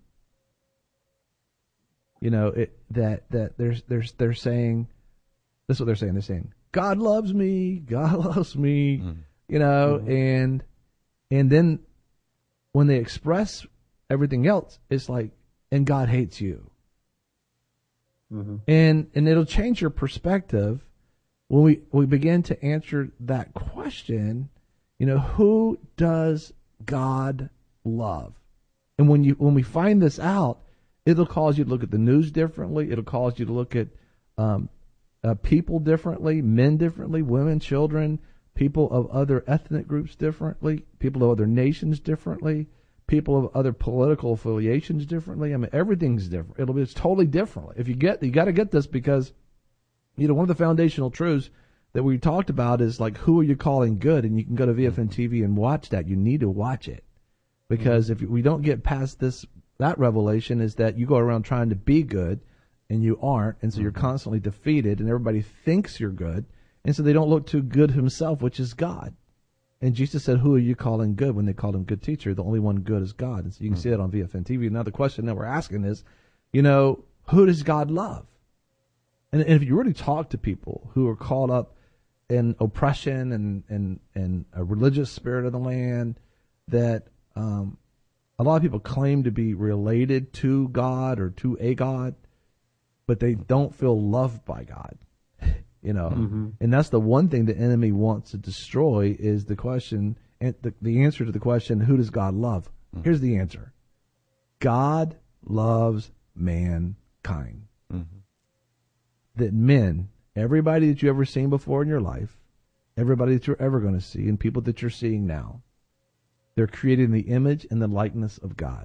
You know, it, that, that there's, there's, they're saying, this is what they're saying, they're saying, God loves me. God loves me. Mm. You know, mm-hmm. and and then when they express everything else, it's like, and God hates you. Mm-hmm. And and it'll change your perspective when we we begin to answer that question. You know, who does God love? And when you when we find this out, it'll cause you to look at the news differently. It'll cause you to look at um, Uh, people differently, men differently, women, children, people of other ethnic groups differently, people of other nations differently, people of other political affiliations differently. I mean, everything's different. It'll be it's totally different. If you get, you got to get this because, you know, one of the foundational truths that we talked about is like, who are you calling good? And you can go to V F N T V and watch that. You need to watch it because mm-hmm. if we don't get past this, that revelation is that you go around trying to be good. And you aren't, and so you're constantly defeated, and everybody thinks you're good, and so they don't look to good himself, which is God. And Jesus said, who are you calling good when they called him good teacher? The only one good is God. And so you can mm-hmm. see that on V F N T V. Now the question that we're asking is, you know, who does God love? And, and if you really talk to people who are caught up in oppression and, and, and a religious spirit of the land, that um, a lot of people claim to be related to God or to a God, but they don't feel loved by God, you know. Mm-hmm. And that's the one thing the enemy wants to destroy is the question, and the, the answer to the question, who does God love? Mm-hmm. Here's the answer. God loves mankind. Mm-hmm. That men, everybody that you've ever seen before in your life, everybody that you're ever going to see, and people that you're seeing now, they're created in the image and the likeness of God.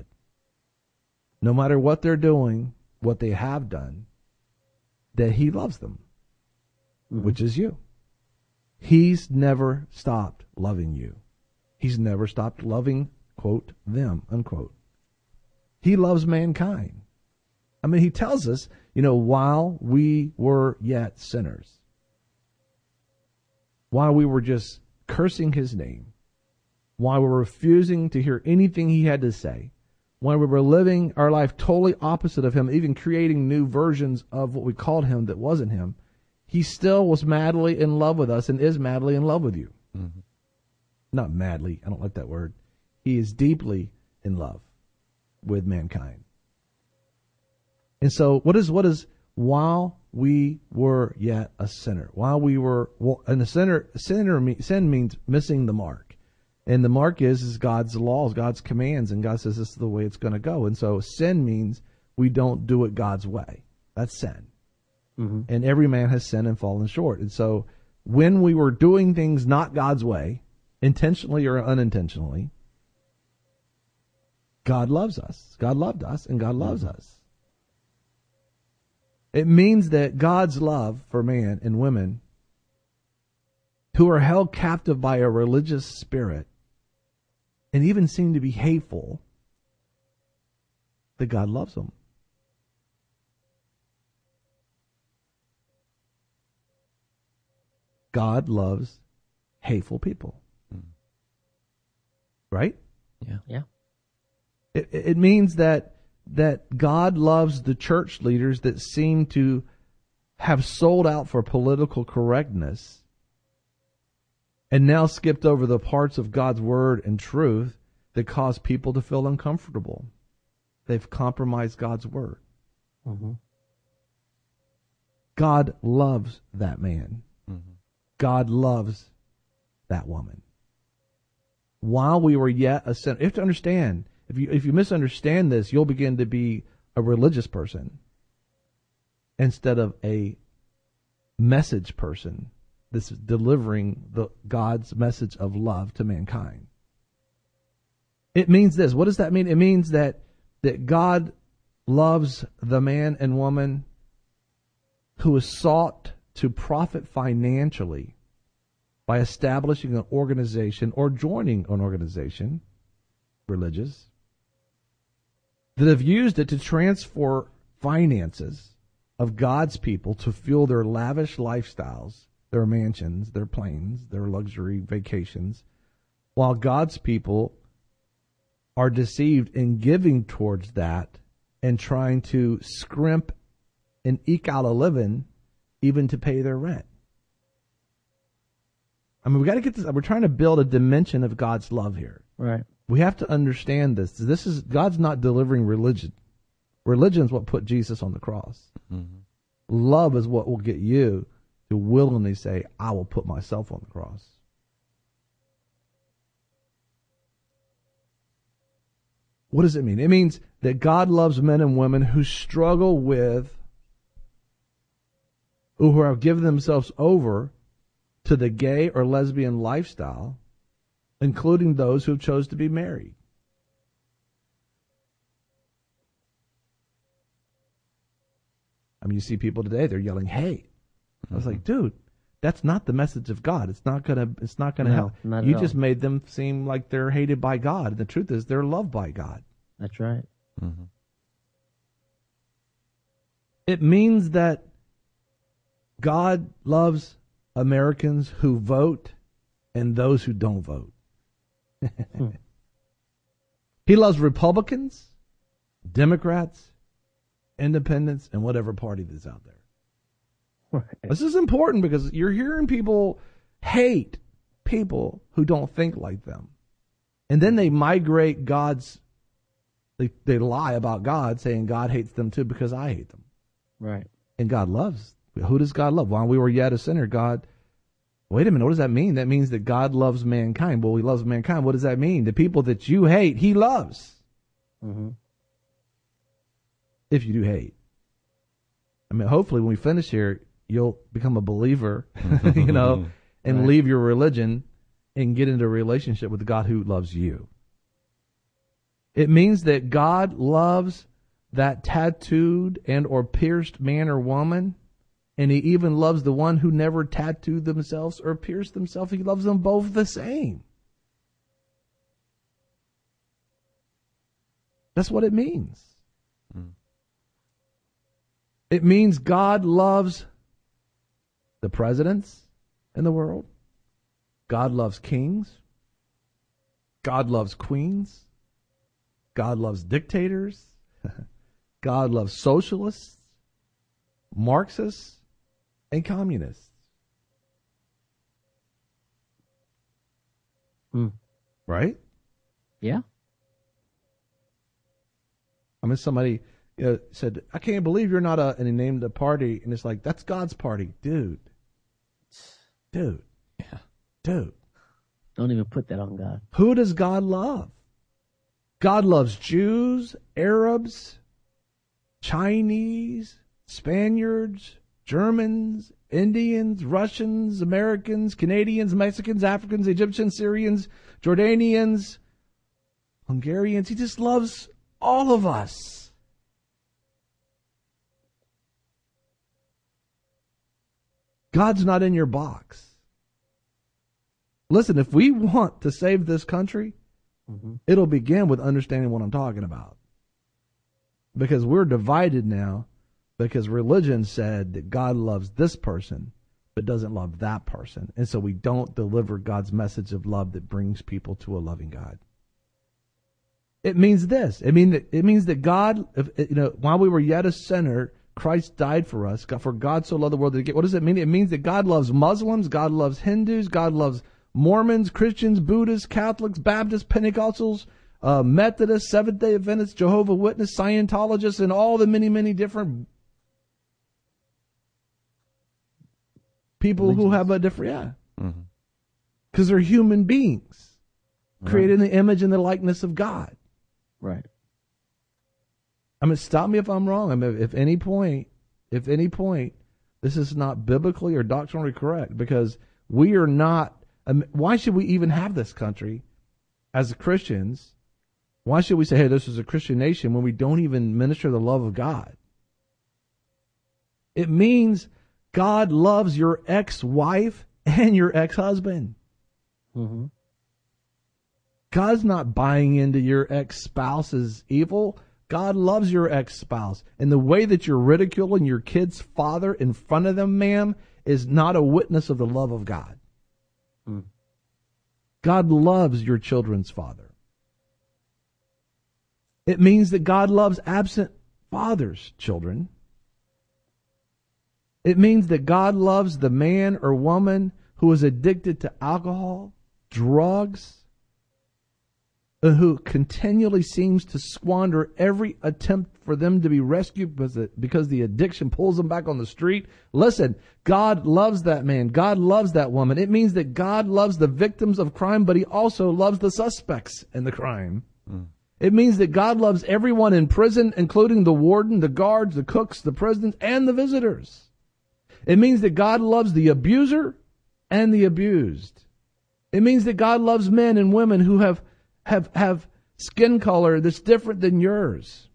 No matter what they're doing, what they have done, that he loves them, mm-hmm. which is you. He's never stopped loving you. He's never stopped loving, quote, them, unquote. He loves mankind. I mean, he tells us, you know, while we were yet sinners, while we were just cursing his name, while we were refusing to hear anything he had to say, when we were living our life totally opposite of him, even creating new versions of what we called him that wasn't him, he still was madly in love with us and is madly in love with you. Mm-hmm. Not madly, I don't like that word. He is deeply in love with mankind. And so what is, what is, while we were yet a sinner, while we were, well, and the sinner, sinner, sin means missing the mark. And the mark is, is God's laws, God's commands, and God says this is the way it's going to go. And so sin means we don't do it God's way. That's sin. Mm-hmm. And every man has sinned and fallen short. And so when we were doing things not God's way, intentionally or unintentionally, God loves us. God loved us, and God loves us. It means that God's love for man and women who are held captive by a religious spirit and even seem to be hateful, that God loves them. God loves hateful people. Mm. Right? Yeah. Yeah. It, it means that that God loves the church leaders that seem to have sold out for political correctness and now skipped over the parts of God's word and truth that cause people to feel uncomfortable. They've compromised God's word. Mm-hmm. God loves that man. Mm-hmm. God loves that woman. While we were yet a sinner, you have to understand, if you if you misunderstand this, you'll begin to be a religious person instead of a message person that's delivering the God's message of love to mankind. It means this. What does that mean? It means that that God loves the man and woman who is sought to profit financially by establishing an organization or joining an organization, religious, that have used it to transfer finances of God's people to fuel their lavish lifestyles, their mansions, their planes, their luxury vacations, while God's people are deceived in giving towards that and trying to scrimp and eke out a living even to pay their rent. I mean, we got to get this. We're trying to build a dimension of God's love here. Right. We have to understand this. This is God's not delivering religion. Religion is what put Jesus on the cross. Mm-hmm. Love is what will get you to willingly say, I will put myself on the cross. What does it mean? It means that God loves men and women who struggle with, who have given themselves over to the gay or lesbian lifestyle, including those who chose to be married. I mean, you see people today, they're yelling, hey. I was like, dude, that's not the message of God. It's not gonna it's not gonna No, help. not at You all. just made them seem like they're hated by God. And the truth is they're loved by God. That's right. Mm-hmm. It means that God loves Americans who vote and those who don't vote. hmm. He loves Republicans, Democrats, independents, and whatever party that's out there. Right. This is important because you're hearing people hate people who don't think like them. And then they migrate God's, they, they lie about God, saying God hates them too because I hate them. Right. And God loves. Who does God love? While we were yet a sinner, God, wait a minute, what does that mean? That means that God loves mankind. Well, he loves mankind. What does that mean? The people that you hate, he loves. Mm-hmm. If you do hate. I mean, hopefully when we finish here, you'll become a believer, you know, and Right. leave your religion and get into a relationship with the God who loves you. It means that God loves that tattooed and or pierced man or woman, and he even loves the one who never tattooed themselves or pierced themselves. He loves them both the same. That's what it means. Mm. It means God loves the presidents in the world. God loves kings. God loves queens. God loves dictators. God loves socialists, Marxists, and communists. Hmm. Right? Yeah. I mean, somebody you know, said, I can't believe you're not a, and he named a party, and it's like, that's God's party. Dude. Dude. Yeah. Dude. Don't even put that on God. Who does God love? God loves Jews, Arabs, Chinese, Spaniards, Germans, Indians, Russians, Americans, Canadians, Mexicans, Africans, Egyptians, Syrians, Jordanians, Hungarians. He just loves all of us. God's not in your box. Listen, if we want to save this country, mm-hmm. it'll begin with understanding what I'm talking about. Because we're divided now because religion said that God loves this person but doesn't love that person. And so we don't deliver God's message of love that brings people to a loving God. It means this. It mean that it means that God, if, you know, while we were yet a sinner, Christ died for us. For God so loved the world that he gave. What does it mean? It means that God loves Muslims, God loves Hindus, God loves Mormons, Christians, Buddhists, Catholics, Baptists, Pentecostals, uh, Methodists, Seventh-day Adventists, Jehovah's Witnesses, Scientologists, and all the many, many different people Religions. Who have a different, yeah. Because mm-hmm. they're human beings right. created in the image and the likeness of God. Right. I mean, stop me if I'm wrong. I mean, if any point, if any point, this is not biblically or doctrinally correct, because we are not, um, why should we even have this country as Christians? Why should we say, hey, this is a Christian nation when we don't even minister the love of God? It means God loves your ex-wife and your ex-husband. Mm-hmm. God's not buying into your ex-spouse's evil. God loves your ex-spouse. And the way that you're ridiculing your kid's father in front of them, ma'am, is not a witness of the love of God. Mm. God loves your children's father. It means that God loves absent fathers' children. It means that God loves the man or woman who is addicted to alcohol, drugs, and who continually seems to squander every attempt for them to be rescued because the addiction pulls them back on the street. Listen, God loves that man. God loves that woman. It means that God loves the victims of crime, but he also loves the suspects in the crime. Mm. It means that God loves everyone in prison, including the warden, the guards, the cooks, the presidents, and the visitors. It means that God loves the abuser and the abused. It means that God loves men and women who have have have skin color that's different than yours.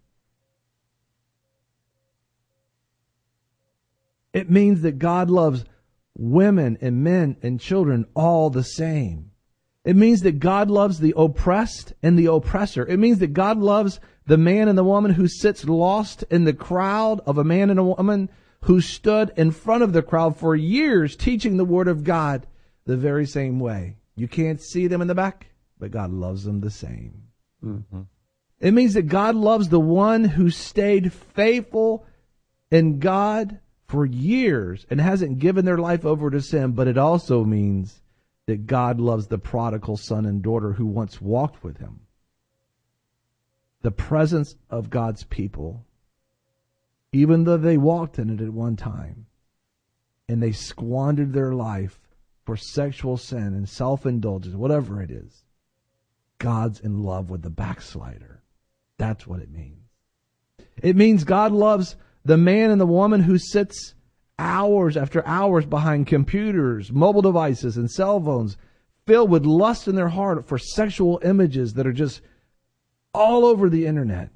It means that God loves women and men and children all the same. It means that God loves the oppressed and the oppressor. It means that God loves the man and the woman who sits lost in the crowd of a man and a woman who stood in front of the crowd for years teaching the Word of God the very same way. You can't see them in the back, but God loves them the same. Mm-hmm. It means that God loves the one who stayed faithful in God for years and hasn't given their life over to sin, but it also means that God loves the prodigal son and daughter who once walked with him. The presence of God's people, even though they walked in it at one time, and they squandered their life for sexual sin and self-indulgence, whatever it is, God's in love with the backslider. That's what it means. It means God loves the man and the woman who sits hours after hours behind computers, mobile devices, and cell phones, filled with lust in their heart for sexual images that are just all over the internet.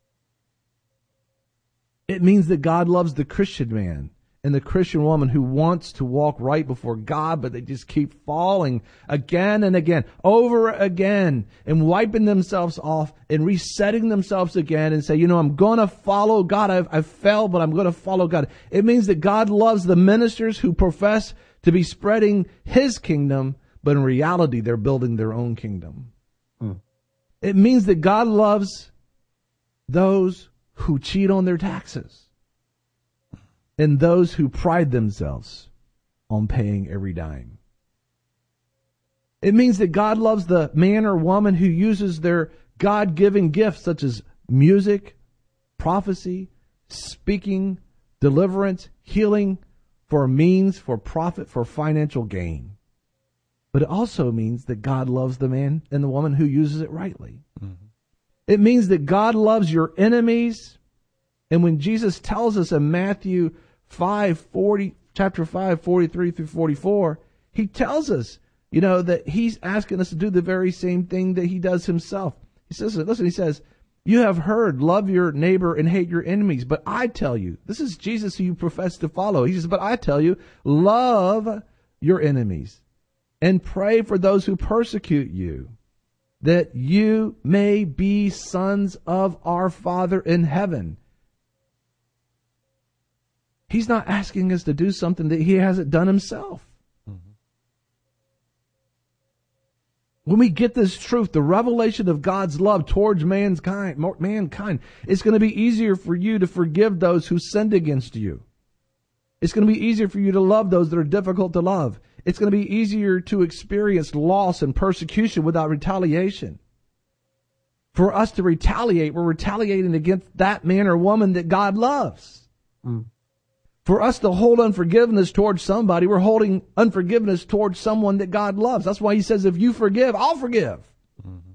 It means that God loves the Christian man and the Christian woman who wants to walk right before God, but they just keep falling again and again, over again, and wiping themselves off and resetting themselves again and say, you know, I'm going to follow God. I've, I've failed, but I'm going to follow God. It means that God loves the ministers who profess to be spreading his kingdom, but in reality, they're building their own kingdom. Hmm. It means that God loves those who cheat on their taxes and those who pride themselves on paying every dime. It means that God loves the man or woman who uses their God-given gifts such as music, prophecy, speaking, deliverance, healing for a means, for profit, for financial gain. But it also means that God loves the man and the woman who uses it rightly. Mm-hmm. It means that God loves your enemies. And when Jesus tells us in Matthew five forty, chapter five, forty-three through forty-four, he tells us, you know, that he's asking us to do the very same thing that he does himself. He says, listen, he says, you have heard, love your neighbor and hate your enemies. But I tell you, this is Jesus who you profess to follow. He says, but I tell you, love your enemies and pray for those who persecute you, that you may be sons of our Father in heaven. He's not asking us to do something that he hasn't done himself. Mm-hmm. When we get this truth, the revelation of God's love towards mankind, mankind, it's going to be easier for you to forgive those who sinned against you. It's going to be easier for you to love those that are difficult to love. It's going to be easier to experience loss and persecution without retaliation. For us to retaliate, we're retaliating against that man or woman that God loves. Mm. For us to hold unforgiveness towards somebody, we're holding unforgiveness towards someone that God loves. That's why he says, if you forgive, I'll forgive. Mm-hmm.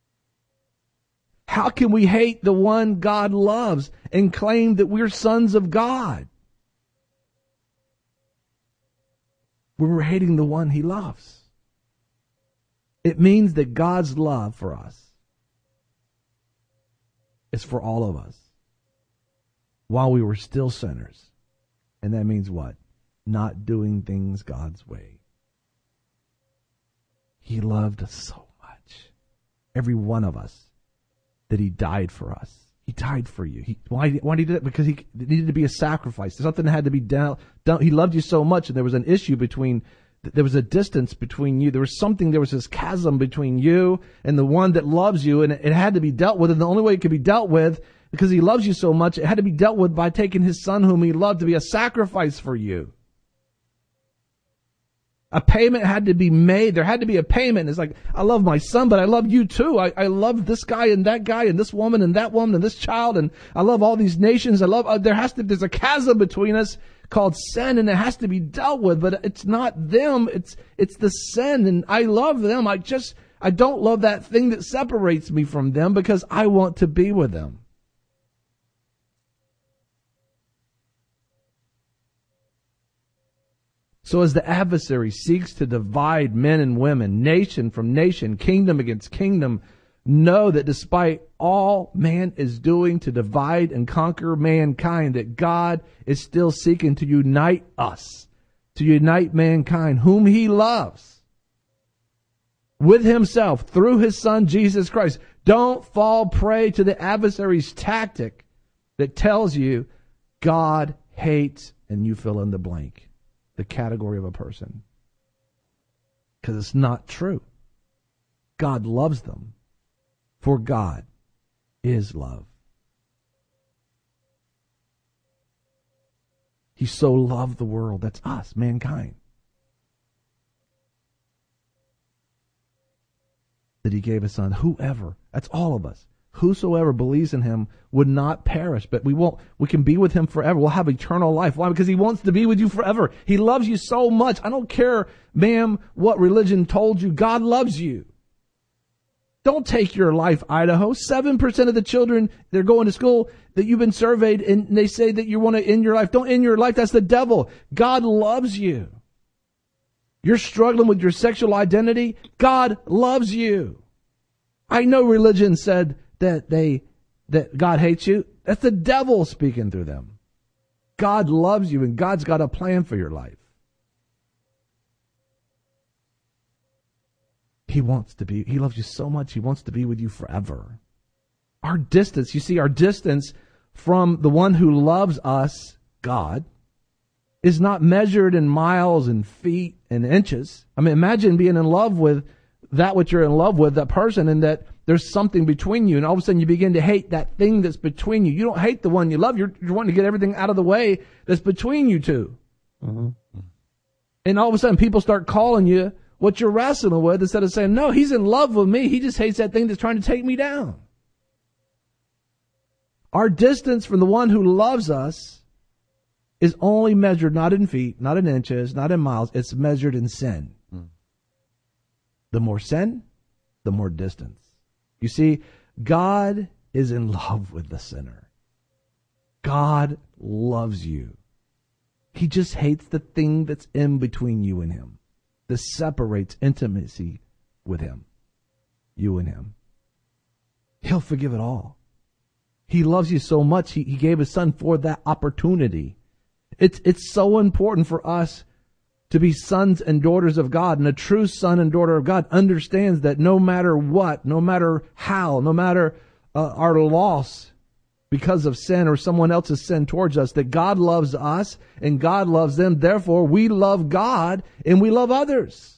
How can we hate the one God loves and claim that we're sons of God when we're hating the one he loves? It means that God's love for us is for all of us while we were still sinners. And that means what? Not doing things God's way. He loved us so much, every one of us, that he died for us. He died for you. He, why, why did he do that? Because he it needed to be a sacrifice. Something that had to be done, done. He loved you so much, and there was an issue between, there was a distance between you. There was something, there was this chasm between you and the one that loves you, and it, it had to be dealt with. And the only way it could be dealt with, because he loves you so much, it had to be dealt with by taking his son whom he loved to be a sacrifice for you. A payment had to be made. There had to be a payment. It's like, I love my son, but I love you too. I, I love this guy and that guy and this woman and that woman and this child. And I love all these nations. I love, uh, there has to, there's a chasm between us called sin, and it has to be dealt with, but it's not them. It's, it's the sin. And I love them. I just, I don't love that thing that separates me from them because I want to be with them. So as the adversary seeks to divide men and women, nation from nation, kingdom against kingdom, know that despite all man is doing to divide and conquer mankind, that God is still seeking to unite us, to unite mankind, whom he loves, with himself through his son, Jesus Christ. Don't fall prey to the adversary's tactic that tells you God hates, and you fill in the blank. The category of a person. Because it's not true. God loves them. For God is love. He so loved the world. That's us, mankind. That he gave his son. Whoever. That's all of us. Whosoever believes in him would not perish, but we won't, we can be with him forever. We'll have eternal life. Why? Because he wants to be with you forever. He loves you so much. I don't care, ma'am, what religion told you. God loves you. Don't take your life, Idaho. Seven percent of the children, they're going to school that you've been surveyed and they say that you want to end your life. Don't end your life. That's the devil. God loves you. You're struggling with your sexual identity. God loves you. I know religion said that they, that God hates you. That's the devil speaking through them. God loves you, and God's got a plan for your life. He wants to be, he loves you so much, he wants to be with you forever. Our distance, you see, our distance from the one who loves us, God, is not measured in miles and feet and inches. I mean, imagine being in love with that which you're in love with, that person, and that there's something between you, and all of a sudden you begin to hate that thing that's between you. You don't hate the one you love. You're, you're wanting to get everything out of the way that's between you two. Mm-hmm. And all of a sudden people start calling you what you're wrestling with instead of saying, no, he's in love with me. He just hates that thing that's trying to take me down. Our distance from the one who loves us is only measured not in feet, not in inches, not in miles. It's measured in sin. Mm. The more sin, the more distance. You see, God is in love with the sinner. God loves you. He just hates the thing that's in between you and him, that separates intimacy with him, you and him. He'll forgive it all. He loves you so much, he, he gave his son for that opportunity. It's, it's so important for us to be sons and daughters of God. And a true son and daughter of God understands that no matter what, no matter how, no matter uh, our loss because of sin or someone else's sin towards us, that God loves us and God loves them. Therefore, we love God and we love others.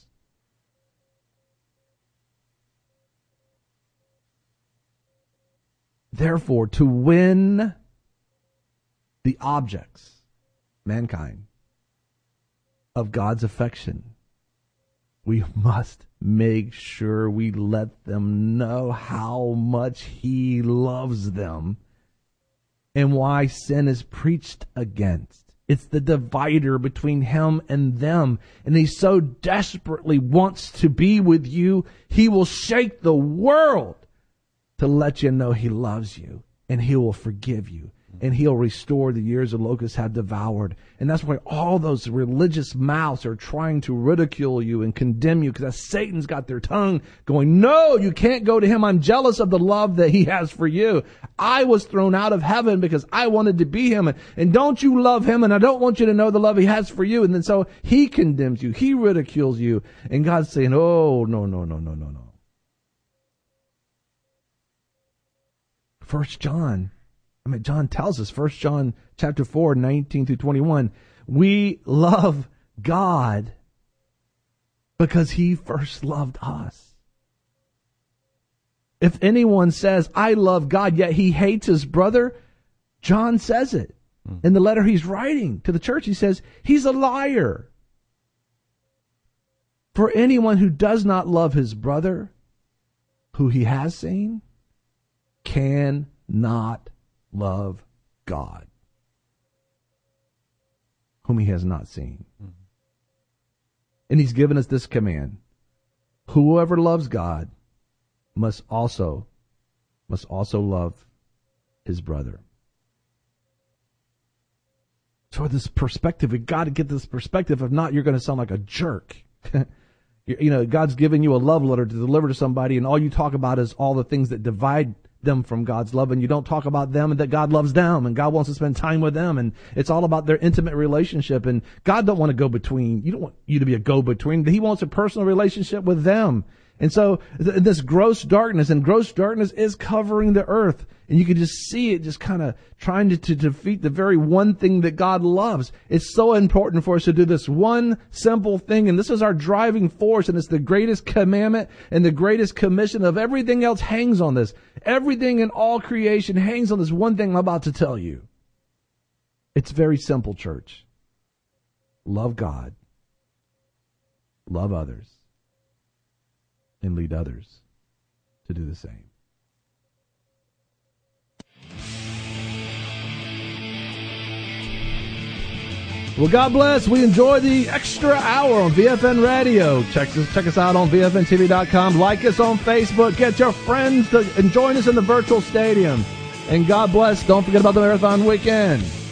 Therefore, to win the objects, mankind, of God's affection, we must make sure we let them know how much He loves them and why sin is preached against. It's the divider between Him and them. And He so desperately wants to be with you, He will shake the world to let you know He loves you, and He will forgive you, and He'll restore the years the locusts have devoured. And that's why all those religious mouths are trying to ridicule you and condemn you, because Satan's got their tongue going, no, you can't go to Him. I'm jealous of the love that He has for you. I was thrown out of heaven because I wanted to be Him. And don't you love Him? And I don't want you to know the love He has for you. And then so He condemns you. He ridicules you. And God's saying, oh, no, no, no, no, no, no. First John, I mean, John tells us, First John chapter four, nineteen through twenty-one, we love God because He first loved us. If anyone says, I love God, yet he hates his brother, John says it. Mm. In the letter he's writing to the church, he says, he's a liar. For anyone who does not love his brother, who he has seen, cannot love God, whom He has not seen. Mm-hmm. And He's given us this command: whoever loves God must also must also love his brother. So this perspective, we've got to get this perspective. If not, you're going to sound like a jerk. You know, God's given you a love letter to deliver to somebody, and all you talk about is all the things that divide them from God's love, and you don't talk about them and that God loves them and God wants to spend time with them, and it's all about their intimate relationship. And God don't want to go between. You don't want you to be a go between. He wants a personal relationship with them. And so th- this gross darkness, and gross darkness is covering the earth. And you can just see it just kind of trying to, to defeat the very one thing that God loves. It's so important for us to do this one simple thing. And this is our driving force. And it's the greatest commandment and the greatest commission of everything else hangs on this. Everything in all creation hangs on this one thing I'm about to tell you. It's very simple, church. Love God. Love others. And lead others to do the same. Well, God bless. We enjoy the extra hour on V F N Radio. Check us, check us out on V F N T V dot com. Like us on Facebook. Get your friends to and join us in the virtual stadium. And God bless. Don't forget about the Marathon Weekend.